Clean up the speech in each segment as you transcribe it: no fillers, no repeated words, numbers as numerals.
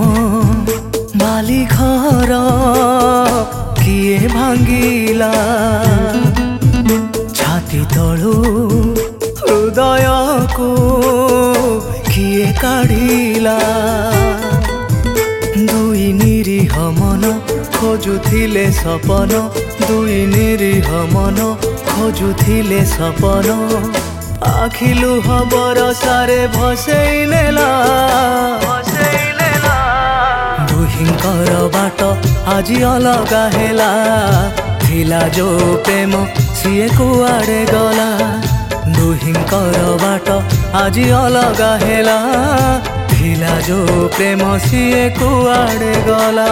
बाली घर किए भांगिला छाती तलू हृदय को किए काढ़िला दुई निरीह मन खोजुथिले सपन दुई निरीह मन खोजुथिले सपन आखि लुह बरसारे भसेई नेला दुहिंकर बाट आजी अलगा हेला थिला जो प्रेम सिए कुआड़े गला दुहिंकर बाट आजी अलगा हेला थिला जो प्रेम सिए कुआड़े गला।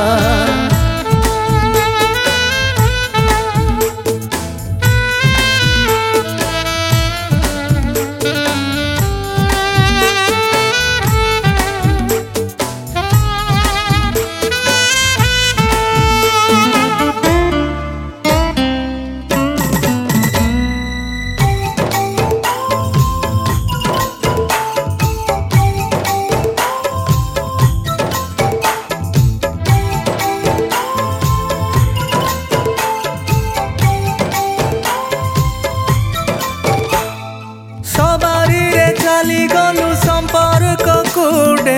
चाली गलु संपर्क कुडे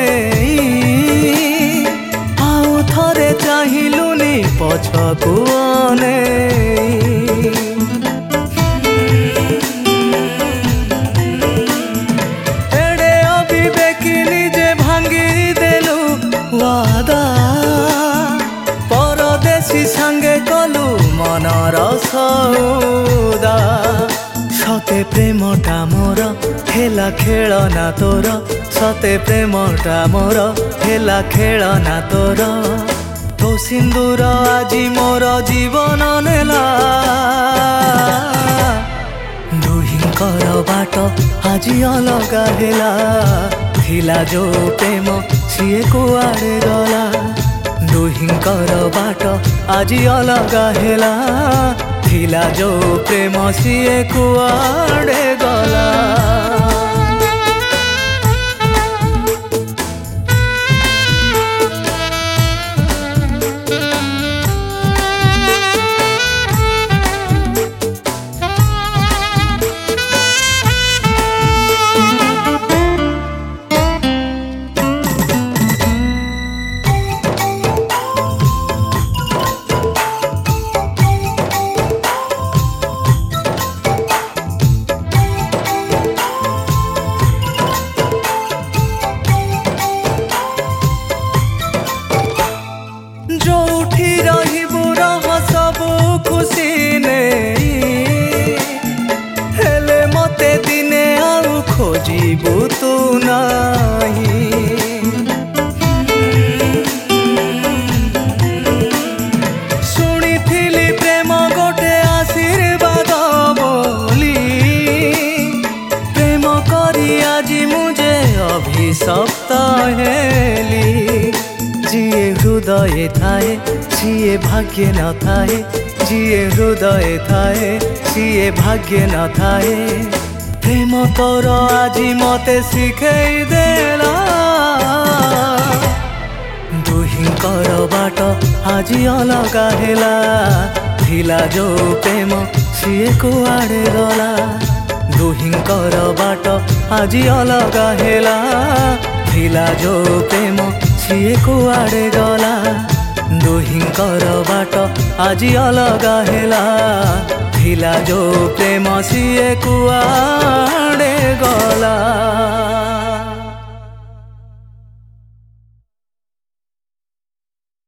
आउ थरे चाहिलुनी पछकु अने एडे अविवेकी निजे भांगी देलु वादा परदेशी संगे कलु मनर सौदा सते प्रेमटा मोर हेला खेलना तोर सते प्रेमटा मोर हेला खेलना तोर तो सिंदूर आजी मोर जीवन नेला दुहिंकर बाट आजी अलगा हेला थिला जो प्रेम सिए कुआड़े गला दुहिंकर बाट आजी अलगा हेला थिला जो प्रेम सिए कुआड़े गला। जोठी रहिबु रह सबु खुशी नहीं हेले मते दिने आउ खोजिबु तू नहीं शुणिथिली प्रेम गोटे आशीर्वाद बोली प्रेम करी आजी मुझे अभिशप्त हेली जिए हृदय थाए सिए भाग्य न थाए जिए हृदय थाए सिए भाग्य न थाए प्रेम तोर आजी मते शिखई देला दुहिंकर बाट आजी अलगा हेला थिला जो प्रेम सिए कुआड़े गला दुहिंकर बाट आजी अलगा हेला थिला जो प्रेम सिए कुआड़े गला दुहिंकर बाट आजी अलगा हेला थिला जो प्रेम सिए कुआड़े गला।